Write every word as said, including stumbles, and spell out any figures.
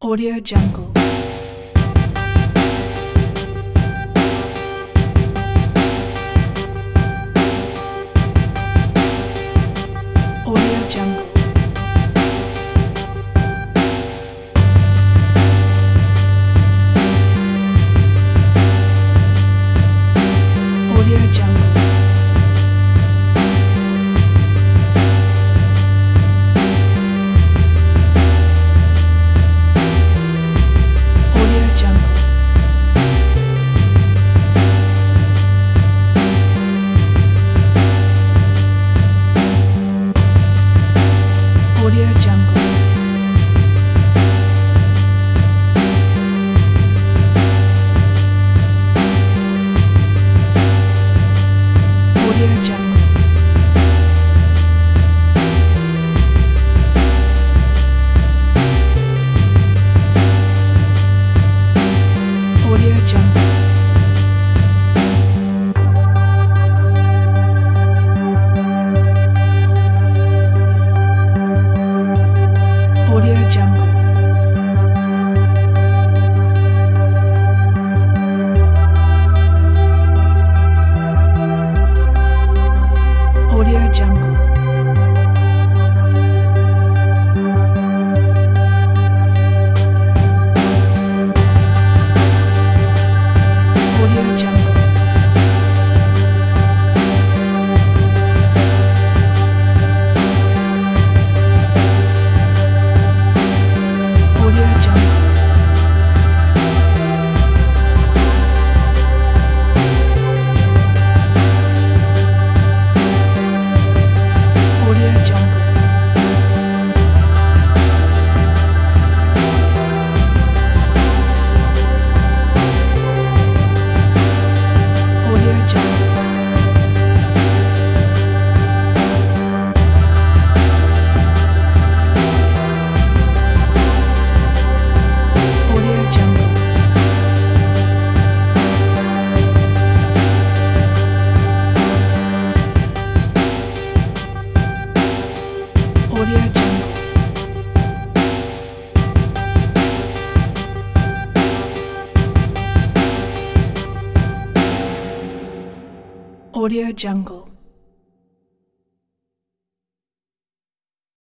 Audio Jungle. Audio Jungle. Audio Jungle. Audio Jungle. Audio Jungle. Audio Jungle. Audio Jungle. Audio Jungle. Audio Jungle. Audio Jungle. Audio Jungle. Audio Jungle. Audio Jungle. Audio Jungle. Audio Jungle.